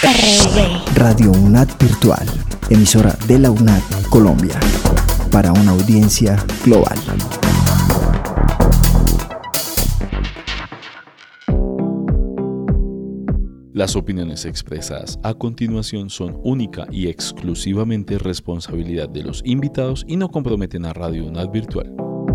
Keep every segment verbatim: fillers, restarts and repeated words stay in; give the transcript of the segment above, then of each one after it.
R V. Radio UNAD Virtual, emisora de la UNAD Colombia, para una audiencia global. Las opiniones expresadas a continuación son única y exclusivamente responsabilidad de los invitados y no comprometen a Radio UNAD Virtual.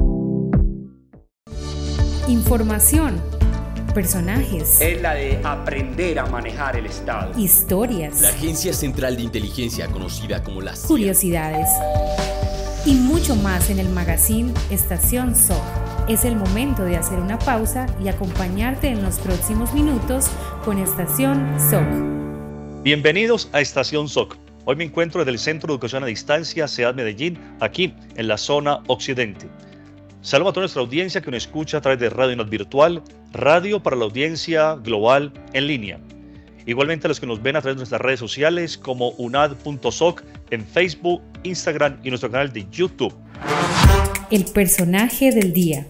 Información, personajes, es la de aprender a manejar el Estado. Historias, la Agencia Central de Inteligencia, conocida como la C I A. Curiosidades y mucho más en el magazine Estación S O C. Es el momento de hacer una pausa y acompañarte en los próximos minutos con Estación S O C. Bienvenidos a Estación S O C. Hoy me encuentro desde el Centro de Educación a Distancia C E A D Medellín, aquí en la zona occidente. Saludo a toda nuestra audiencia que nos escucha a través de Radio UNAD Virtual, radio para la audiencia global en línea. Igualmente a los que nos ven a través de nuestras redes sociales como unad punto soc en Facebook, Instagram y nuestro canal de YouTube. El personaje del día.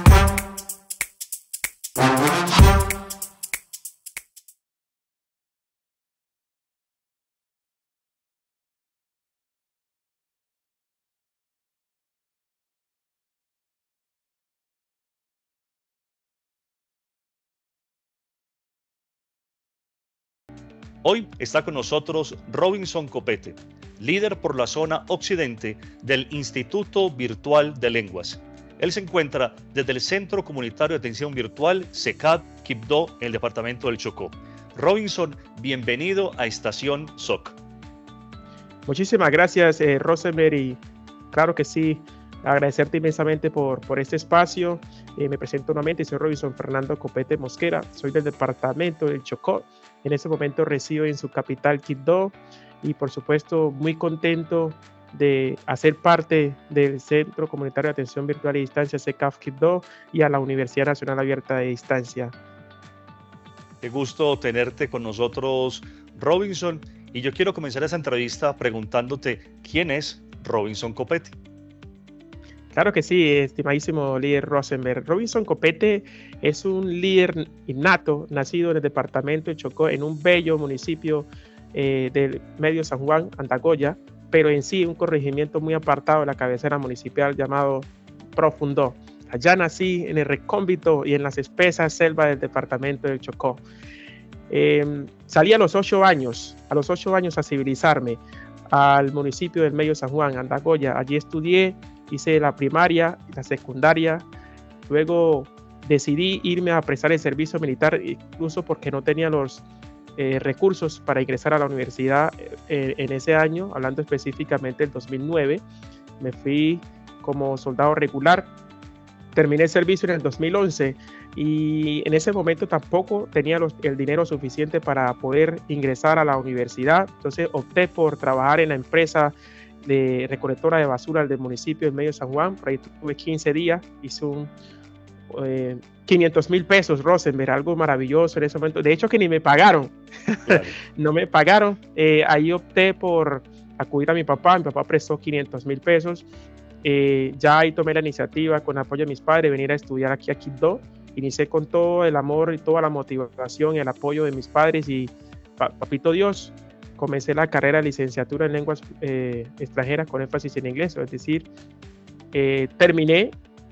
Hoy está con nosotros Robinson Copete, líder por la zona occidente del Instituto Virtual de Lenguas. Él se encuentra desde el Centro Comunitario de Atención Virtual C E C A D Quibdó en el departamento del Chocó. Robinson, bienvenido a Estación S O C. Muchísimas gracias, eh, Rosenberg, y claro que sí, agradecerte inmensamente por, por este espacio. Eh, me presento nuevamente, soy Robinson Fernando Copete Mosquera, soy del departamento del Chocó. En este momento resido en su capital, Quibdó, y por supuesto muy contento de hacer parte del Centro Comunitario de Atención Virtual y Distancia C E C A D Quibdó y a la Universidad Nacional Abierta de Distancia. Qué gusto tenerte con nosotros, Robinson, y yo quiero comenzar esa entrevista preguntándote ¿quién es Robinson Copete? Claro que sí, estimadísimo líder Rosenberg. Robinson Copete es un líder innato, nacido en el departamento de Chocó, en un bello municipio eh, del Medio San Juan, Andagoya, pero en sí un corregimiento muy apartado de la cabecera municipal llamado Profundó. Allá nací en el recóndito y en las espesas selvas del departamento del Chocó. Eh, salí a los ocho años, a los ocho años a civilizarme al municipio del Medio San Juan, Andagoya. Allí estudié. Hice la primaria, la secundaria, luego decidí irme a prestar el servicio militar, incluso porque no tenía los eh, recursos para ingresar a la universidad eh, en ese año, hablando específicamente del dos mil nueve. Me fui como soldado regular, terminé el servicio en el dos mil once y en ese momento tampoco tenía los, el dinero suficiente para poder ingresar a la universidad, entonces opté por trabajar en la empresa de recolectora de basura del municipio del Medio San Juan. Por ahí tuve quince días, hice un eh, quinientos mil pesos, Rosenberg, algo maravilloso en ese momento. De hecho que ni me pagaron, claro. No me pagaron. Eh, ahí opté por acudir a mi papá, mi papá prestó quinientos mil pesos. Eh, ya ahí tomé la iniciativa con apoyo de mis padres de venir a estudiar aquí a Quibdó. Inicié con todo el amor y toda la motivación y el apoyo de mis padres y papito Dios. Comencé la carrera de licenciatura en lenguas eh, extranjeras con énfasis en inglés, es decir, eh, terminé,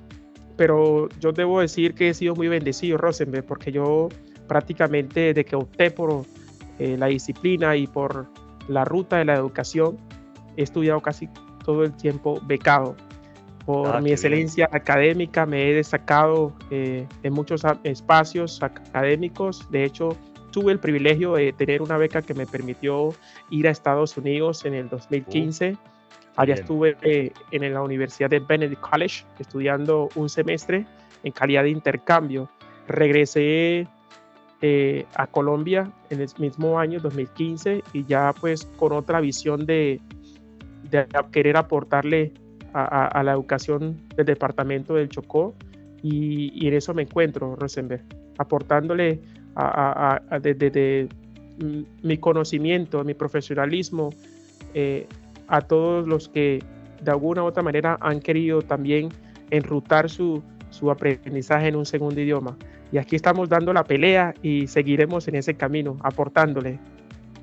pero yo debo decir que he sido muy bendecido, Rosenberg, porque yo prácticamente desde que opté por eh, la disciplina y por la ruta de la educación, he estudiado casi todo el tiempo becado. Por ah, mi excelencia bien. académica me he destacado eh, en muchos espacios académicos. De hecho, tuve el privilegio de tener una beca que me permitió ir a Estados Unidos en el dos mil quince. Uh, Allá bien. estuve eh, en la Universidad de Benedict College estudiando un semestre en calidad de intercambio. Regresé eh, a Colombia en el mismo año, dos mil quince, y ya pues con otra visión de, de querer aportarle a, a, a la educación del departamento del Chocó, y, y en eso me encuentro, Rosenberg, aportándole a, a, a, de, de, de mi conocimiento, mi profesionalismo eh, a todos los que de alguna u otra manera han querido también enrutar su, su aprendizaje en un segundo idioma. Y aquí estamos dando la pelea y seguiremos en ese camino, aportándole.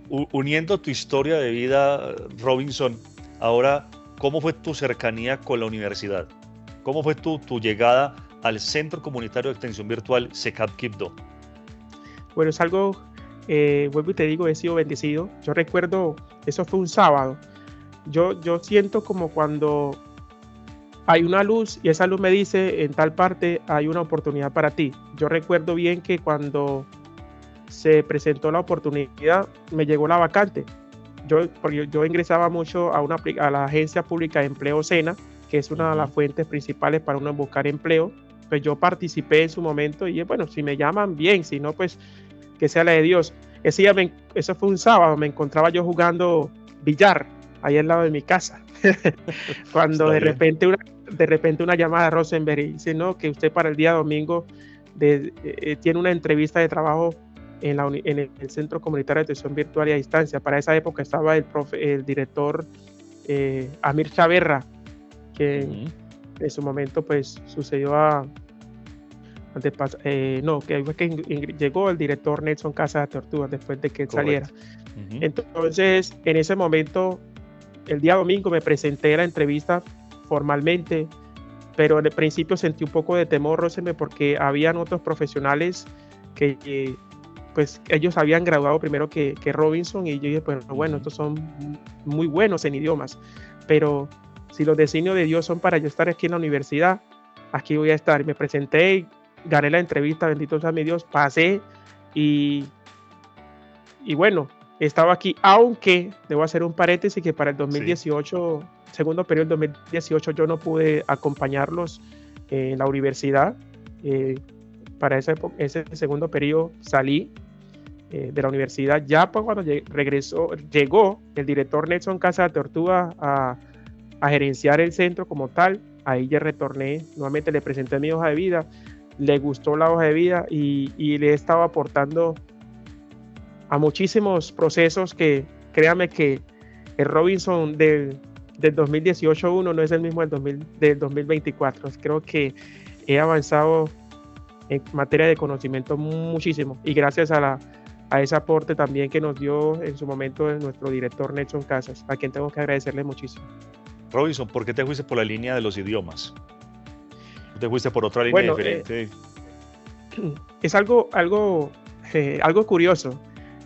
uniendo tu historia de vida, Robinson, ahora, ¿cómo fue tu cercanía con la universidad? ¿Cómo fue tu, tu llegada al Centro Comunitario de Extensión Virtual CECAP Quibdó? Bueno, es algo, eh, vuelvo y te digo, he sido bendecido. Yo recuerdo, eso fue un sábado. Yo, yo siento como cuando hay una luz y esa luz me dice, en tal parte hay una oportunidad para ti. Yo recuerdo bien que cuando se presentó la oportunidad, me llegó la vacante. Yo, porque yo ingresaba mucho a, una, a la Agencia Pública de Empleo SENA, que es una de las fuentes principales para uno buscar empleo. Pues yo participé en su momento y bueno, si me llaman, bien, si no, pues que sea la de Dios. Ese día, me, eso fue un sábado, me encontraba yo jugando billar ahí al lado de mi casa. Cuando de repente, una, de repente una llamada de Rosenberg y dice, no, que usted para el día domingo de, eh, tiene una entrevista de trabajo en, la, en el Centro Comunitario de Atención Virtual y a Distancia. Para esa época estaba el, profe, el director eh, Amir Chaverra, que uh-huh. en su momento pues sucedió a... De, eh, no, que, que llegó el director Nelson Casa de Tortuga después de que él saliera. Uh-huh. Entonces, en ese momento, el día domingo me presenté a la entrevista formalmente, pero en el principio sentí un poco de temor, Rosenberg, porque habían otros profesionales que, que pues ellos habían graduado primero que, que Robinson, y yo dije, pues bueno, estos son muy buenos en idiomas, pero si los designios de Dios son para yo estar aquí en la universidad, aquí voy a estar. Y me presenté y gané la entrevista, bendito sea mi Dios, pasé y, y bueno, he estado aquí, aunque debo hacer un paréntesis que para el dos mil dieciocho, sí. segundo periodo del dos mil dieciocho, yo no pude acompañarlos en la universidad. Eh, para ese, ese segundo periodo salí eh, de la universidad. Ya pues, cuando lleg- regresó, llegó el director Nelson Casa de Tortuga a, a gerenciar el centro como tal, ahí ya retorné, nuevamente le presenté mi hoja de vida, le gustó la hoja de vida y, y le he estado aportando a muchísimos procesos que, créame que el Robinson del, del dos mil dieciocho uno no es el mismo del, dos mil, del dos mil veinticuatro. Creo que he avanzado en materia de conocimiento muchísimo y gracias a, la, a ese aporte también que nos dio en su momento nuestro director Nelson Casas, a quien tengo que agradecerle muchísimo. Robinson, ¿por qué te fuiste por la línea de los idiomas? ¿Te fuiste por otra línea bueno, diferente? Eh, es algo, algo, eh, algo curioso.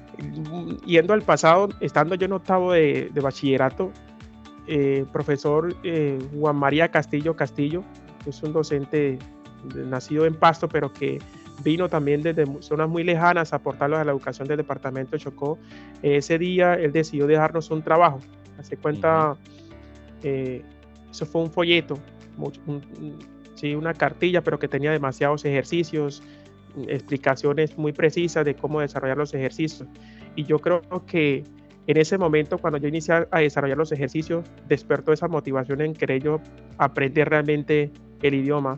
Yendo al pasado, estando yo en octavo de, de bachillerato, eh, profesor eh, Juan María Castillo Castillo, que es un docente de, nacido en Pasto, pero que vino también desde zonas muy lejanas a aportarlos a la educación del departamento de Chocó. Eh, ese día él decidió dejarnos un trabajo. Hace cuenta, uh-huh. eh, eso fue un folleto, un, un, sí, una cartilla, pero que tenía demasiados ejercicios, explicaciones muy precisas de cómo desarrollar los ejercicios. Y yo creo que en ese momento, cuando yo inicié a desarrollar los ejercicios, despertó esa motivación en querer yo aprender realmente el idioma.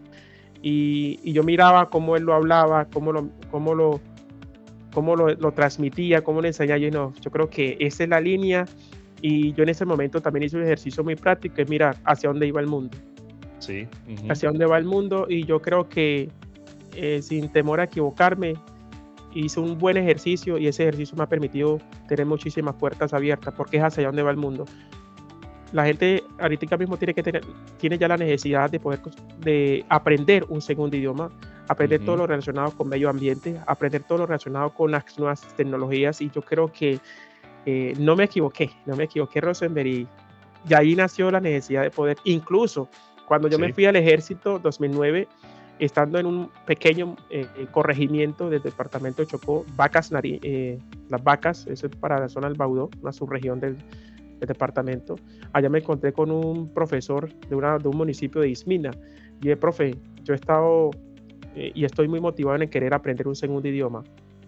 Y, y yo miraba cómo él lo hablaba, cómo lo, cómo lo, cómo lo, lo transmitía, cómo le enseñaba. Yo, no, yo creo que esa es la línea. Y yo en ese momento también hice un ejercicio muy práctico, es mirar hacia dónde iba el mundo. Sí. Uh-huh. Hacia dónde va el mundo. Y yo creo que eh, sin temor a equivocarme, hice un buen ejercicio y ese ejercicio me ha permitido tener muchísimas puertas abiertas porque es hacia dónde va el mundo. La gente ahorita mismo tiene que tener, tiene ya la necesidad de poder de aprender un segundo idioma, aprender uh-huh. todo lo relacionado con medio ambiente, aprender todo lo relacionado con las nuevas tecnologías, y yo creo que eh, no me equivoqué, no me equivoqué, Rosenberg, y, y ahí nació la necesidad de poder, incluso cuando yo sí. me fui al ejército dos mil nueve, estando en un pequeño eh, corregimiento del departamento de Chocó, Vacas, Nari, eh, las Vacas, eso es para la zona del Baudó, una subregión del, del departamento. Allá me encontré con un profesor de, una, de un municipio de Ismina. Y dije, profe, yo he estado eh, y estoy muy motivado en querer aprender un segundo idioma.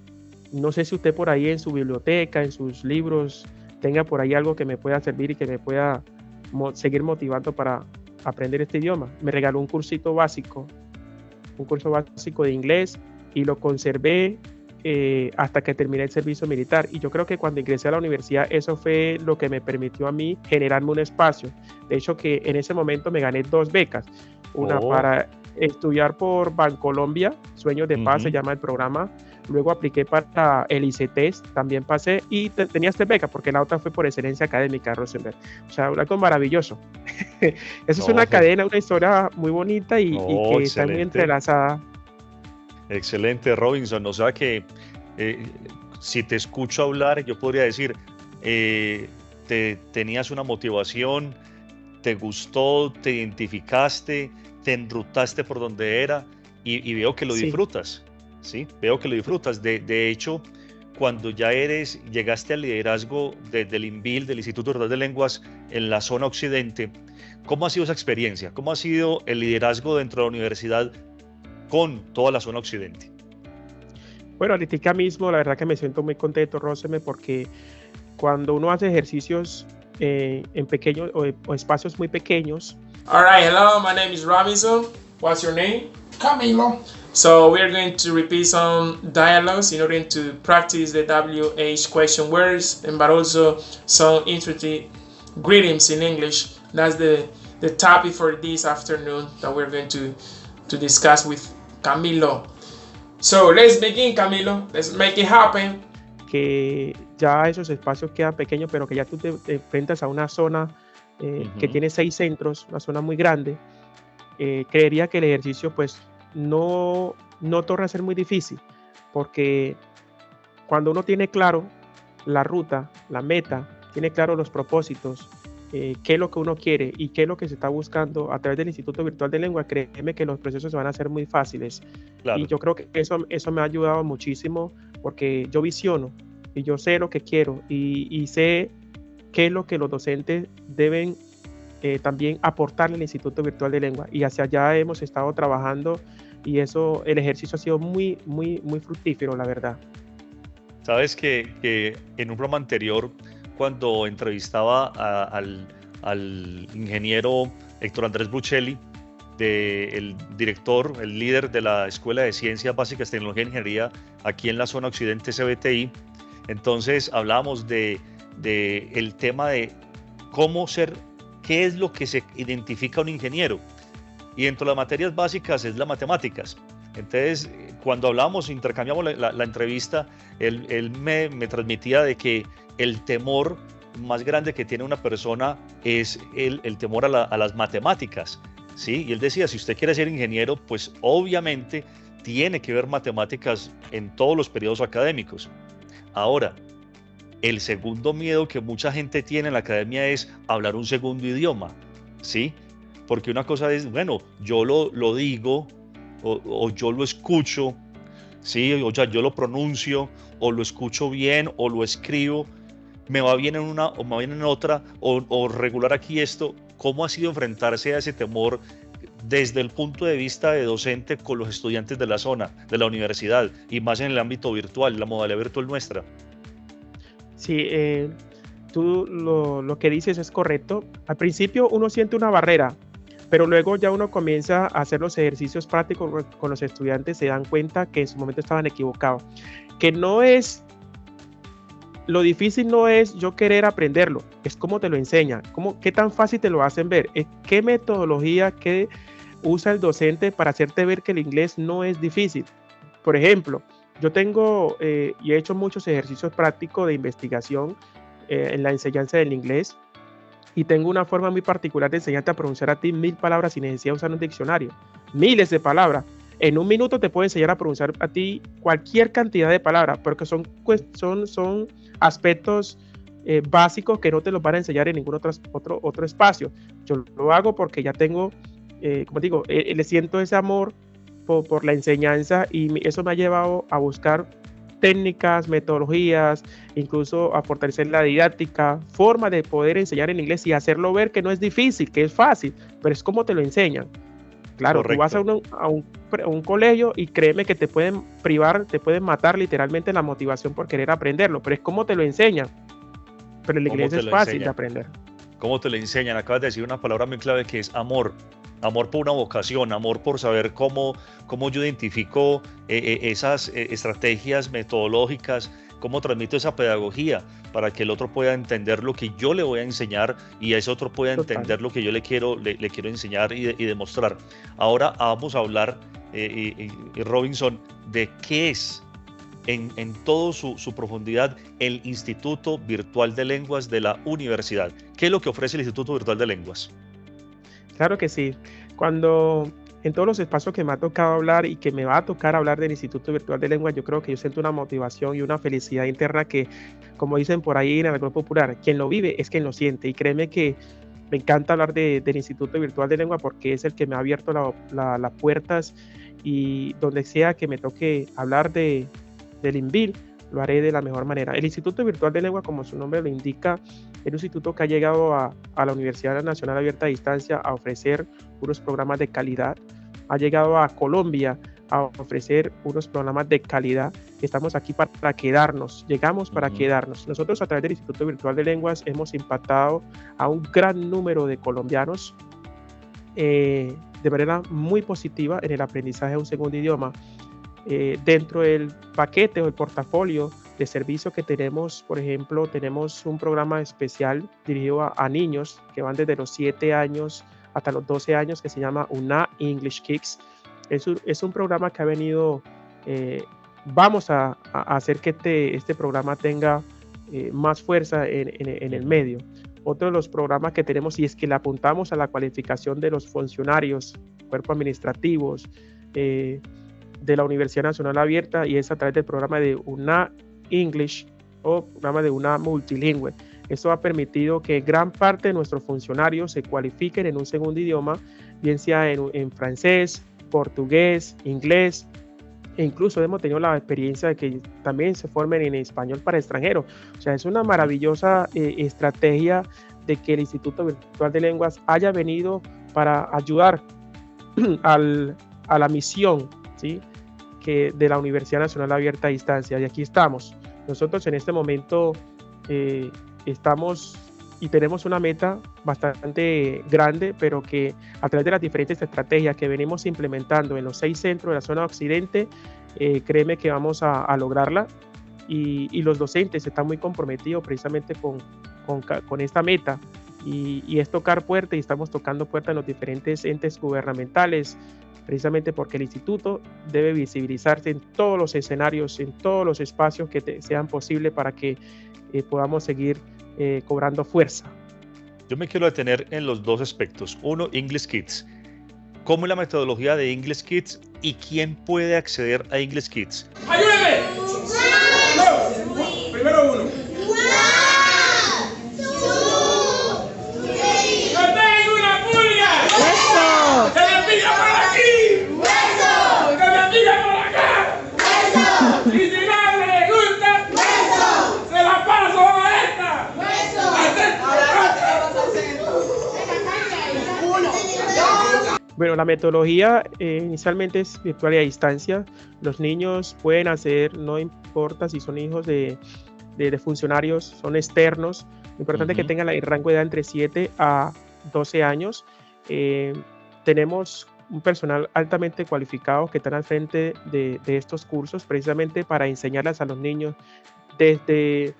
No sé si usted por ahí en su biblioteca, en sus libros, tenga por ahí algo que me pueda servir y que me pueda mo- seguir motivando para aprender este idioma. Me regaló un cursito básico, un curso básico de inglés, y lo conservé eh, hasta que terminé el servicio militar. Y yo creo que cuando ingresé a la universidad, eso fue lo que me permitió a mí generarme un espacio. De hecho, que en ese momento me gané dos becas. Una oh. para estudiar por Bancolombia, Sueños de Paz, uh-huh. se llama el programa. luego apliqué para el ICETEX, también pasé y te, tenía esta beca porque la otra fue por excelencia académica, Rosenberg. O sea, algo maravilloso. Eso no, es una cadena, una historia muy bonita y, no, y que excelente. Está muy entrelazada. Excelente, Robinson. O sea que eh, si te escucho hablar, yo podría decir, eh, te, tenías una motivación, te gustó, te identificaste, te enrutaste por donde era y, y veo que lo sí. disfrutas. Sí, veo que lo disfrutas. De, de hecho, cuando ya eres, llegaste al liderazgo de, del INVIL, del Instituto Virtual de Lenguas en la zona occidente, ¿cómo ha sido esa experiencia? ¿Cómo ha sido el liderazgo dentro de la universidad con toda la zona occidente? Bueno, ahorita mismo la verdad que me siento muy contento, Roseme, porque cuando uno hace ejercicios eh, en pequeños o, o espacios muy pequeños. All right, hello, my name is Robinson. What's your name? Camilo. So we're going to repeat some dialogues in order to practice the W H question words, and but also some interesting greetings in English. That's the, the topic for this afternoon that we're going to, to discuss with Camilo. So let's begin, Camilo. Let's make it happen. Que ya esos espacios quedan pequeños, pero que ya tú te, te enfrentas a una zona eh, uh-huh. que tiene seis centros, una zona muy grande. Eh, creería que el ejercicio pues no, no torna a ser muy difícil, porque cuando uno tiene claro la ruta, la meta, tiene claro los propósitos, eh, qué es lo que uno quiere y qué es lo que se está buscando a través del Instituto Virtual de Lengua, créeme que los procesos van a ser muy fáciles. Claro. Y yo creo que eso, eso me ha ayudado muchísimo, porque yo visiono y yo sé lo que quiero y, y sé qué es lo que los docentes deben Eh, también aportarle al Instituto Virtual de Lengua, y hacia allá hemos estado trabajando, y eso, el ejercicio ha sido muy, muy, muy fructífero, la verdad. Sabes que, que en un programa anterior, cuando entrevistaba a, al, al ingeniero Héctor Andrés Bruchelli, de, el director, el líder de la Escuela de Ciencias Básicas, Tecnología e Ingeniería aquí en la zona occidente C B T I, entonces hablábamos de, de el tema de cómo ser, qué es lo que se identifica un ingeniero, y dentro de las materias básicas es las matemáticas. Entonces, cuando hablamos, intercambiamos la, la, la entrevista, él, él me, me transmitía de que el temor más grande que tiene una persona es el, el temor a, la, a las matemáticas, ¿sí? Y él decía, si usted quiere ser ingeniero, pues obviamente tiene que ver matemáticas en todos los periodos académicos. Ahora, el segundo miedo que mucha gente tiene en la academia es hablar un segundo idioma, ¿sí? Porque una cosa es, bueno, yo lo, lo digo o, o yo lo escucho, ¿sí? O sea, yo lo pronuncio o lo escucho bien o lo escribo, me va bien en una o me va bien en otra, o, o regular aquí esto. ¿Cómo ha sido enfrentarse a ese temor desde el punto de vista de docente con los estudiantes de la zona, de la universidad, y más en el ámbito virtual, la modalidad virtual nuestra? Sí, eh, tú lo, lo que dices es correcto. Al principio uno siente una barrera, pero luego ya uno comienza a hacer los ejercicios prácticos con los estudiantes, se dan cuenta que en su momento estaban equivocados. Que no es, lo difícil no es yo querer aprenderlo, es cómo te lo enseñan, cómo, qué tan fácil te lo hacen ver, es qué metodología que usa el docente para hacerte ver que el inglés no es difícil. Por ejemplo, yo tengo eh, y he hecho muchos ejercicios prácticos de investigación eh, en la enseñanza del inglés, y tengo una forma muy particular de enseñarte a pronunciar a ti mil palabras sin necesidad de usar un diccionario, miles de palabras. En un minuto te puedo enseñar a pronunciar a ti cualquier cantidad de palabras, porque son, son, son aspectos eh, básicos que no te los van a enseñar en ningún otro, otro, otro espacio. Yo lo hago porque ya tengo, eh, como digo, eh, le siento ese amor por, por la enseñanza, y eso me ha llevado a buscar técnicas, metodologías, incluso a fortalecer la didáctica, forma de poder enseñar en inglés y hacerlo ver que no es difícil, que es fácil, pero es como te lo enseñan. Claro, correcto. Tú vas a un, a, un, a un colegio y créeme que te pueden privar, te pueden matar literalmente la motivación por querer aprenderlo, pero es como te lo enseñan. Pero el inglés es fácil enseñan? de aprender. ¿Cómo te lo enseñan? Acabas de decir una palabra muy clave que es amor. Amor por una vocación, amor por saber cómo, cómo yo identifico eh, eh, esas eh, estrategias metodológicas, cómo transmito esa pedagogía para que el otro pueda entender lo que yo le voy a enseñar y ese otro pueda Total. entender lo que yo le quiero, le, le quiero enseñar y, de, y demostrar. Ahora vamos a hablar, eh, y, y Robinson, de qué es en, en toda su, su profundidad el Instituto Virtual de Lenguas de la universidad. ¿Qué es lo que ofrece el Instituto Virtual de Lenguas? Claro que sí. Cuando en todos los espacios que me ha tocado hablar y que me va a tocar hablar del Instituto Virtual de Lenguas, yo creo que yo siento una motivación y una felicidad interna que, como dicen por ahí en el grupo popular, quien lo vive es quien lo siente. Y créeme que me encanta hablar de, del Instituto Virtual de Lengua porque es el que me ha abierto las la, la puertas, y donde sea que me toque hablar de, del INVIL, lo haré de la mejor manera. El Instituto Virtual de Lengua, como su nombre lo indica, es un instituto que ha llegado a, a la Universidad Nacional Abierta a Distancia a ofrecer unos programas de calidad. Ha llegado a Colombia a ofrecer unos programas de calidad. Estamos aquí para, para quedarnos, llegamos para uh-huh. quedarnos. Nosotros a través del Instituto Virtual de Lenguas hemos impactado a un gran número de colombianos eh, de manera muy positiva en el aprendizaje de un segundo idioma. Eh, dentro del paquete o el portafolio de servicios que tenemos, por ejemplo, tenemos un programa especial dirigido a, a niños que van desde los siete años hasta los doce años, que se llama UNA English Kicks. Es un, es un programa que ha venido, eh, vamos a, a hacer que este, este programa tenga eh, más fuerza en, en, en el medio. Otro de los programas que tenemos, y es que le apuntamos a la cualificación de los funcionarios, cuerpos administrativos, eh, de la Universidad Nacional Abierta, y es a través del programa de UNA English o programa de UNA Multilingüe. Esto ha permitido que gran parte de nuestros funcionarios se cualifiquen en un segundo idioma, bien sea en, en francés, portugués, inglés, e incluso hemos tenido la experiencia de que también se formen en español para extranjeros. O sea, es una maravillosa eh, estrategia de que el Instituto Virtual de Lenguas haya venido para ayudar al, a la misión, ¿sí?, que de la Universidad Nacional Abierta a Distancia. Y aquí estamos. Nosotros en este momento eh, estamos y tenemos una meta bastante grande, pero que a través de las diferentes estrategias que venimos implementando en los seis centros de la zona occidente, eh, créeme que vamos a, a lograrla, y, y los docentes están muy comprometidos precisamente con, con, con esta meta, y, y es tocar puertas, y estamos tocando puertas en los diferentes entes gubernamentales, precisamente porque el instituto debe visibilizarse en todos los escenarios, en todos los espacios que te, sean posibles para que eh, podamos seguir eh, cobrando fuerza. Yo me quiero detener en los dos aspectos. Uno, English Kids. ¿Cómo es la metodología de English Kids y quién puede acceder a English Kids? ¡Ayúdame! No, primero uno. Bueno, la metodología eh, inicialmente es virtual y a distancia. Los niños pueden hacer, no importa si son hijos de, de, de funcionarios, son externos. Lo importante uh-huh. es que tengan el rango de edad entre siete a doce años. Eh, tenemos un personal altamente cualificado que están al frente de, de estos cursos, precisamente para enseñarles a los niños desde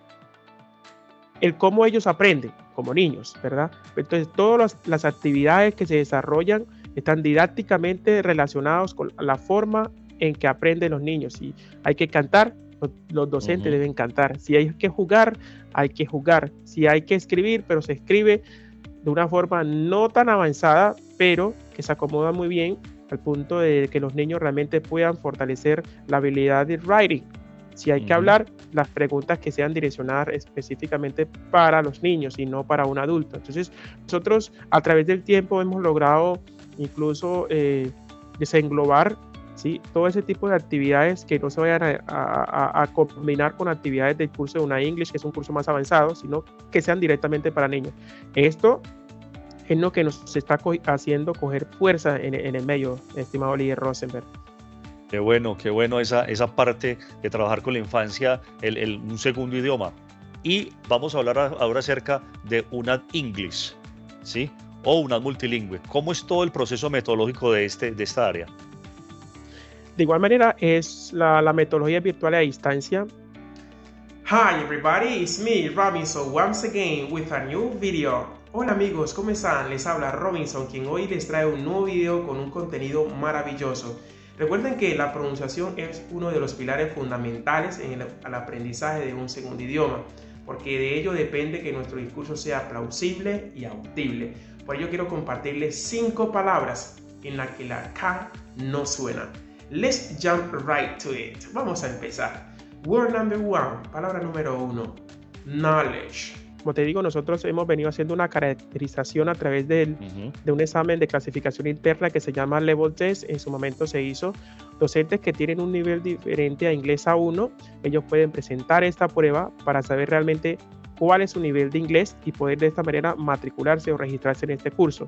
el cómo ellos aprenden como niños, ¿verdad? Entonces, todas las, las actividades que se desarrollan están didácticamente relacionados con la forma en que aprenden los niños. Si hay que cantar, los, los docentes uh-huh. deben cantar. Si hay que jugar, hay que jugar. Si hay que escribir, pero se escribe de una forma no tan avanzada, pero que se acomoda muy bien al punto de que los niños realmente puedan fortalecer la habilidad de writing. Si hay uh-huh. que hablar, las preguntas que sean direccionadas específicamente para los niños y no para un adulto. Entonces, nosotros a través del tiempo hemos logrado incluso eh, desenglobar, ¿sí?, todo ese tipo de actividades que no se vayan a, a, a combinar con actividades del curso de UNA English, que es un curso más avanzado, sino que sean directamente para niños. Esto es lo que nos está co- haciendo coger fuerza en, en el medio, estimado líder Rosenberg. Qué bueno, qué bueno esa, esa parte de trabajar con la infancia, el, el, un segundo idioma. Y vamos a hablar ahora acerca de UNA English, ¿sí?, o UNA Multilingüe. ¿Cómo es todo el proceso metodológico de, este, de esta área? De igual manera, es la, la metodología virtual a distancia. Hi everybody, it's me, Robinson, once again with a new video. Hola amigos, ¿cómo están? Les habla Robinson, quien hoy les trae un nuevo video con un contenido maravilloso. Recuerden que la pronunciación es uno de los pilares fundamentales en el, el aprendizaje de un segundo idioma, porque de ello depende que nuestro discurso sea plausible y audible. Por ello quiero compartirles cinco palabras en las que la K no suena. Let's jump right to it. Vamos a empezar. Word number one, palabra número uno, knowledge. Como te digo, nosotros hemos venido haciendo una caracterización a través del, uh-huh. de un examen de clasificación interna que se llama Level Test. En su momento se hizo. Docentes que tienen un nivel diferente a inglés A uno, ellos pueden presentar esta prueba para saber realmente cuál es su nivel de inglés y poder de esta manera matricularse o registrarse en este curso.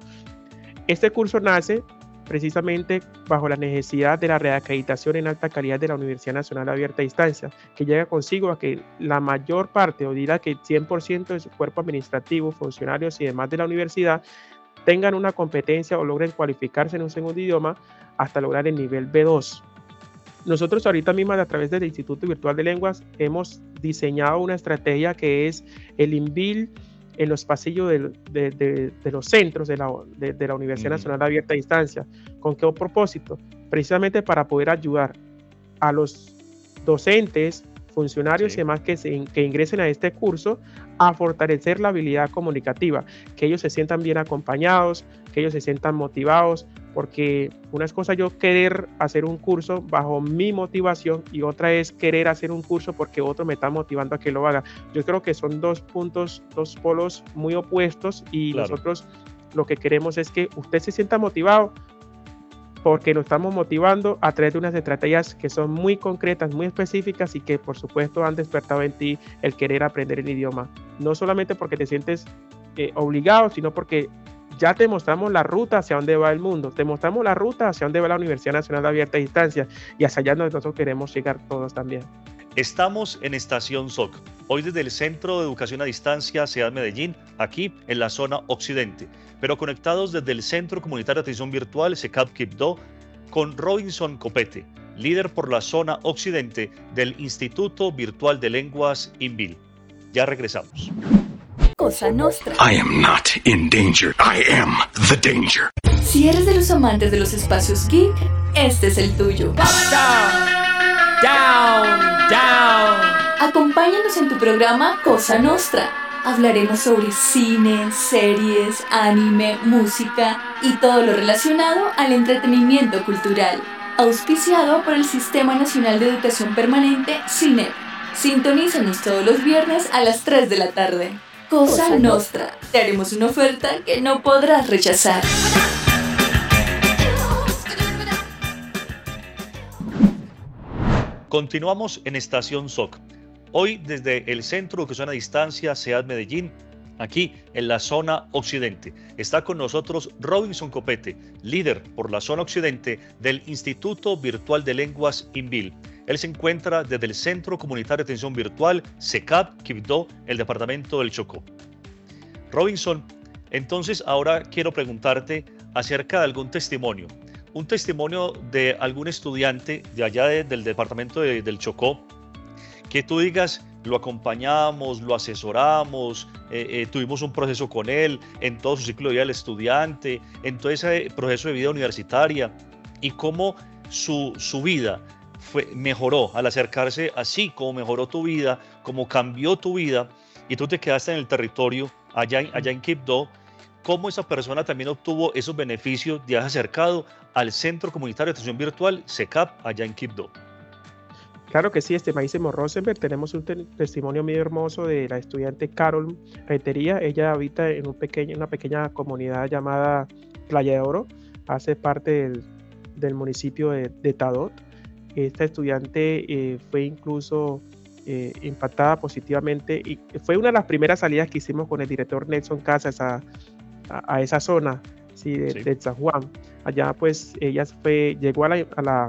Este curso nace precisamente bajo la necesidad de la reacreditación en alta calidad de la Universidad Nacional Abierta a Distancia, que llega consigo a que la mayor parte, o dirá que cien por ciento de su cuerpo administrativo, funcionarios y demás de la universidad, tengan una competencia o logren cualificarse en un segundo idioma hasta lograr el nivel B dos. Nosotros ahorita mismo a través del Instituto Virtual de Lenguas hemos diseñado una estrategia que es el INVIL en los pasillos de, de, de, de los centros de la, de, de la Universidad uh-huh. Nacional Abierta a Distancia. ¿Con qué propósito? Precisamente para poder ayudar a los docentes, funcionarios sí. y demás que, se, que ingresen a este curso a fortalecer la habilidad comunicativa, que ellos se sientan bien acompañados, que ellos se sientan motivados, porque una es cosa yo querer hacer un curso bajo mi motivación y otra es querer hacer un curso porque otro me está motivando a que lo haga. Yo creo que son dos puntos, dos polos muy opuestos y claro. nosotros lo que queremos es que usted se sienta motivado porque lo estamos motivando a través de unas estrategias que son muy concretas, muy específicas y que por supuesto han despertado en ti el querer aprender el idioma. No solamente porque te sientes eh, obligado, sino porque ya te mostramos la ruta hacia dónde va el mundo, te mostramos la ruta hacia dónde va la Universidad Nacional Abierta a Distancia y hacia allá nosotros queremos llegar todos también. Estamos en Estación S O C, hoy desde el Centro de Educación a Distancia C E A D Medellín, aquí en la zona occidente, pero conectados desde el Centro Comunitario de Atención Virtual C E C A D Quibdó con Robinson Copete, líder por la zona occidente del Instituto Virtual de Lenguas INVIL. Ya regresamos. Cosa Nostra. I am not in danger. I am the danger. Si eres de los amantes de los espacios geek, este es el tuyo. Down, down, down. Acompáñanos en tu programa Cosa Nostra. Hablaremos sobre cine, series, anime, música y todo lo relacionado al entretenimiento cultural. Auspiciado por el Sistema Nacional de Educación Permanente, SINEP. Sintonízanos todos los viernes a las tres de la tarde. Cosa, Cosa Nostra. Te haremos una oferta que no podrás rechazar. Continuamos en Estación S O C. Hoy desde el Centro de Educación a Distancia C E A D Medellín, aquí en la zona occidente. Está con nosotros Robinson Copete, líder por la zona occidente del Instituto Virtual de Lenguas INVIL. Él se encuentra desde el Centro Comunitario de Atención Virtual C E C A D Quibdó, el departamento del Chocó. Robinson, entonces ahora quiero preguntarte acerca de algún testimonio. Un testimonio de algún estudiante de allá de, del departamento de, del Chocó, que tú digas, lo acompañamos, lo asesoramos, eh, eh, tuvimos un proceso con él en todo su ciclo de vida del estudiante, en todo ese proceso de vida universitaria, y cómo su, su vida fue, mejoró al acercarse así, como mejoró tu vida, como cambió tu vida, y tú te quedaste en el territorio allá, allá en Quibdó, cómo esa persona también obtuvo esos beneficios de haberse acercado al Centro Comunitario de Atención Virtual C E C A D allá en Quibdó. Claro que sí, estimadísimo Rosenberg, tenemos un te- testimonio muy hermoso de la estudiante Carol Retería. Ella habita en un pequeño, una pequeña comunidad llamada Playa de Oro, hace parte del, del municipio de, de Tadot. Esta estudiante eh, fue incluso eh, impactada positivamente y fue una de las primeras salidas que hicimos con el director Nelson Casas a, a, a esa zona sí, de, sí. de San Juan. Allá pues ella fue, llegó a la, a la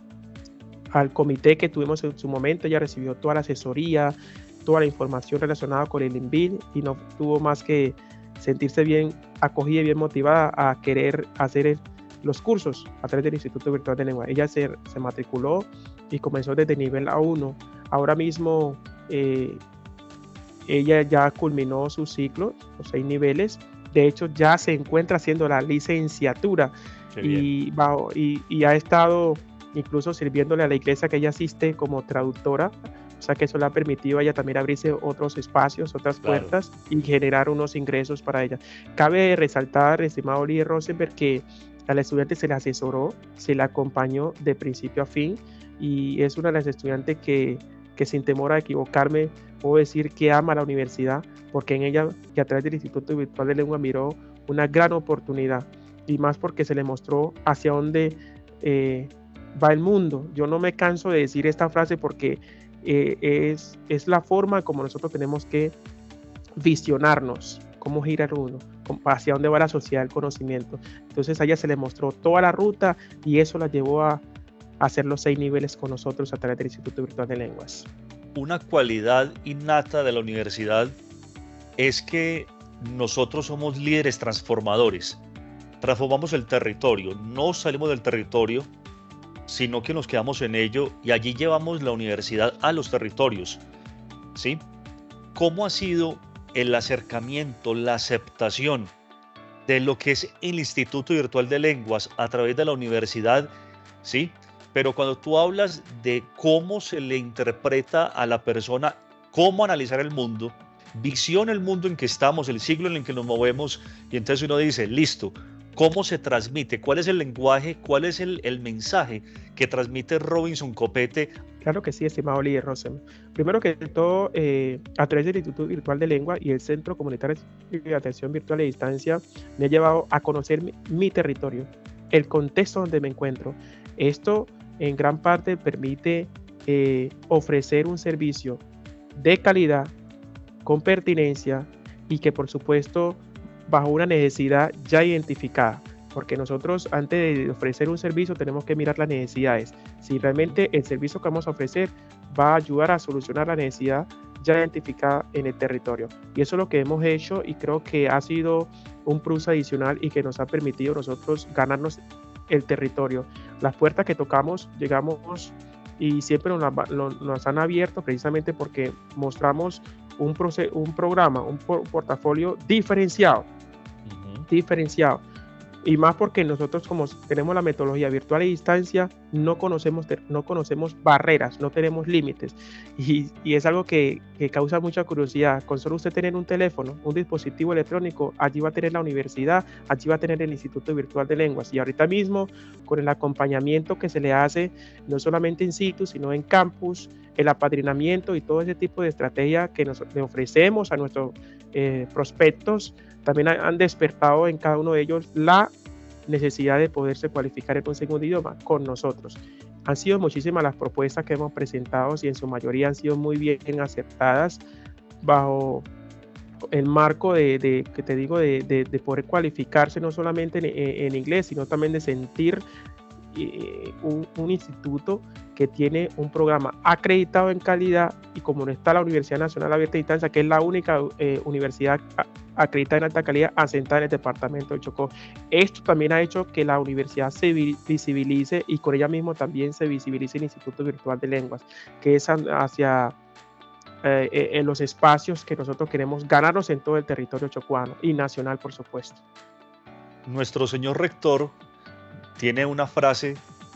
al comité que tuvimos en su momento, ella recibió toda la asesoría, toda la información relacionada con el INVIL y no tuvo más que sentirse bien acogida y bien motivada a querer hacer los cursos a través del Instituto Virtual de Lengua. Ella se, se matriculó y comenzó desde nivel A uno. Ahora mismo eh, ella ya culminó su ciclo, los seis niveles. De hecho, ya se encuentra haciendo la licenciatura y, bajo, y, y ha estado incluso sirviéndole a la iglesia que ella asiste como traductora. O sea que eso le ha permitido a ella también abrirse otros espacios, otras Claro. puertas y generar unos ingresos para ella. Cabe resaltar, estimado líder Rosenberg, que al estudiante se le asesoró, se le acompañó de principio a fin, y es una de las estudiantes que, que sin temor a equivocarme puedo decir que ama la universidad, porque en ella y a través del Instituto Virtual de Lengua miró una gran oportunidad, y más porque se le mostró hacia dónde eh, va el mundo. Yo no me canso de decir esta frase porque eh, es, es la forma como nosotros tenemos que visionarnos, cómo gira el mundo, hacia dónde va la sociedad del conocimiento. Entonces a ella se le mostró toda la ruta y eso la llevó a, a hacer los seis niveles con nosotros a través del Instituto Virtual de Lenguas. Una cualidad innata de la universidad es que nosotros somos líderes transformadores. Transformamos el territorio, no salimos del territorio, sino que nos quedamos en ello y allí llevamos la universidad a los territorios, ¿sí? ¿Cómo ha sido el acercamiento, la aceptación de lo que es el Instituto Virtual de Lenguas a través de la universidad, ¿sí? Pero cuando tú hablas de cómo se le interpreta a la persona, cómo analizar el mundo, visiona el mundo en que estamos, el siglo en el que nos movemos, y entonces uno dice, listo, ¿cómo se transmite? ¿Cuál es el lenguaje? ¿Cuál es el, el mensaje que transmite Robinson Copete? Claro que sí, estimado líder Rosen. Primero que todo, eh, a través del Instituto Virtual de Lengua y el Centro Comunitario de Atención Virtual a Distancia, me ha llevado a conocer mi, mi territorio, el contexto donde me encuentro. Esto en gran parte permite eh, ofrecer un servicio de calidad, con pertinencia y que por supuesto bajo una necesidad ya identificada, porque nosotros antes de ofrecer un servicio tenemos que mirar las necesidades, si realmente el servicio que vamos a ofrecer va a ayudar a solucionar la necesidad ya identificada en el territorio. Y eso es lo que hemos hecho y creo que ha sido un plus adicional y que nos ha permitido nosotros ganarnos el territorio. Las puertas que tocamos, llegamos y siempre nos, nos han abierto precisamente porque mostramos un, un programa, un portafolio diferenciado, uh-huh. diferenciado. Y más porque nosotros, como tenemos la metodología virtual a distancia, no conocemos, no conocemos barreras, no tenemos límites. Y, y es algo que, que causa mucha curiosidad. Con solo usted tener un teléfono, un dispositivo electrónico, allí va a tener la universidad, allí va a tener el Instituto Virtual de Lenguas. Y ahorita mismo, con el acompañamiento que se le hace, no solamente in situ, sino en campus, el apadrinamiento y todo ese tipo de estrategia que nos, le ofrecemos a nuestros eh, prospectos, también han despertado en cada uno de ellos la necesidad de poderse cualificar en un segundo idioma con nosotros. Han sido muchísimas las propuestas que hemos presentado y en su mayoría han sido muy bien aceptadas bajo el marco de, de que te digo, de, de, de poder cualificarse no solamente en, en inglés, sino también de sentir eh, un, un instituto que tiene un programa acreditado en calidad y como no está la Universidad Nacional Abierta a Distancia, que es la única eh, universidad acreditada en alta calidad asentada en el departamento de Chocó. Esto también ha hecho que la universidad se visibilice y con ella mismo también se visibilice el Instituto Virtual de Lenguas, que es hacia eh, en los espacios que nosotros queremos ganarnos en todo el territorio chocuano y nacional, por supuesto. Nuestro señor rector tiene una frase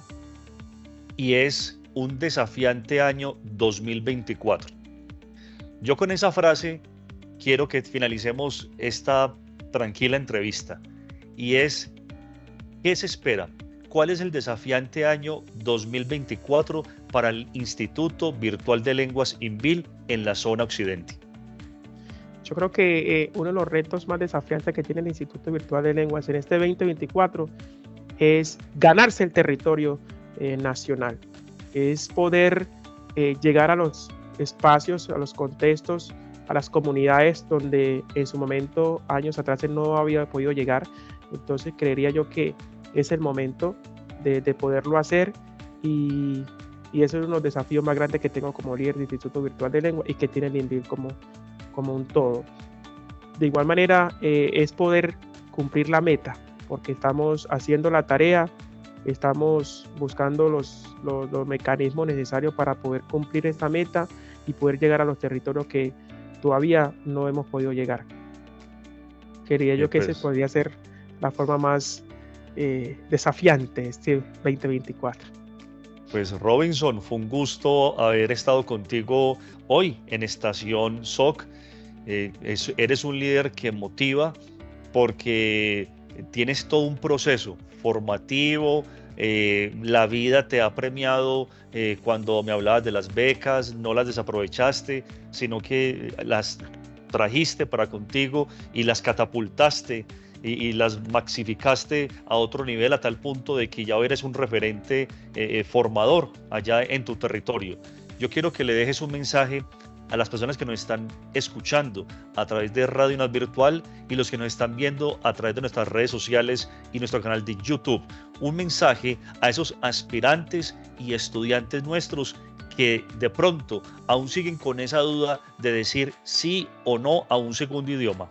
y es un desafiante año dos mil veinticuatro. Yo con esa frase quiero que finalicemos esta tranquila entrevista y es, ¿qué se espera? ¿Cuál es el desafiante año dos mil veinticuatro para el Instituto Virtual de Lenguas INVIL en la zona occidente? Yo creo que eh, uno de los retos más desafiantes que tiene el Instituto Virtual de Lenguas en este veinte veinticuatro es ganarse el territorio eh, nacional, es poder eh, llegar a los espacios, a los contextos, a las comunidades donde en su momento, años atrás, él no había podido llegar. Entonces creería yo que es el momento de, de poderlo hacer y, y ese es uno de los desafíos más grandes que tengo como líder del Instituto Virtual de Lengua y que tiene el INVIL como, como un todo. De igual manera eh, es poder cumplir la meta, porque estamos haciendo la tarea, estamos buscando los, los, los mecanismos necesarios para poder cumplir esta meta y poder llegar a los territorios que todavía no hemos podido llegar. Quería yo que esa podría ser la forma más eh, desafiante este veinte veinticuatro. Pues Robinson, fue un gusto haber estado contigo hoy en Estación S O C. Eh, es, eres un líder que motiva porque tienes todo un proceso formativo. Eh, la vida te ha premiado eh, cuando me hablabas de las becas, no las desaprovechaste, sino que las trajiste para contigo y las catapultaste y, y las maxificaste a otro nivel, a tal punto de que ya eres un referente eh, formador allá en tu territorio. Yo quiero que le dejes un mensaje a las personas que nos están escuchando a través de Radio UNAD Virtual y los que nos están viendo a través de nuestras redes sociales y nuestro canal de YouTube. Un mensaje a esos aspirantes y estudiantes nuestros que de pronto aún siguen con esa duda de decir sí o no a un segundo idioma.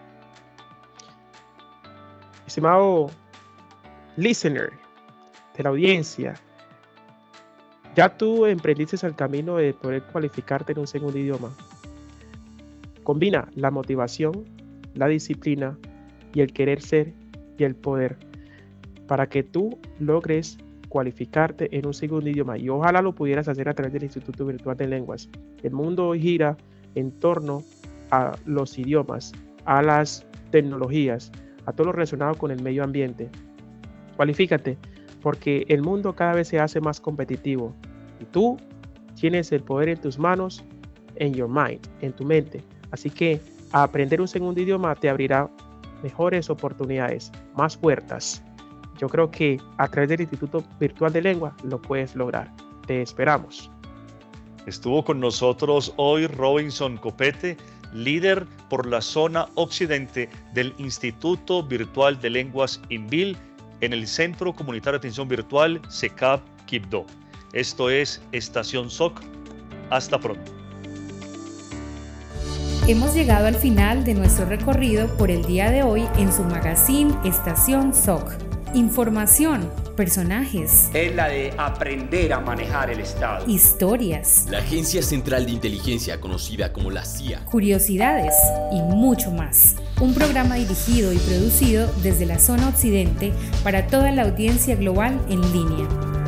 Estimado listener de la audiencia, ya tú emprendiste el camino de poder cualificarte en un segundo idioma. Combina la motivación, la disciplina y el querer ser y el poder para que tú logres cualificarte en un segundo idioma, y ojalá lo pudieras hacer a través del Instituto Virtual de Lenguas. El mundo hoy gira en torno a los idiomas, a las tecnologías, a todo lo relacionado con el medio ambiente. Cualifícate, porque el mundo cada vez se hace más competitivo y tú tienes el poder en tus manos, en your mind, en tu mente. Así que aprender un segundo idioma te abrirá mejores oportunidades, más puertas. Yo creo que a través del Instituto Virtual de Lengua lo puedes lograr. Te esperamos. Estuvo con nosotros hoy Robinson Copete, líder por la zona occidente del Instituto Virtual de Lenguas INVIL en el Centro Comunitario de Atención Virtual SECAP Quibdó. Esto es Estación S O C. Hasta pronto. Hemos llegado al final de nuestro recorrido por el día de hoy en su magazine Estación S O C. Información, personajes. Es la de aprender a manejar el Estado. Historias. La Agencia Central de Inteligencia, conocida como la C I A. Curiosidades y mucho más. Un programa dirigido y producido desde la zona occidente para toda la audiencia global en línea.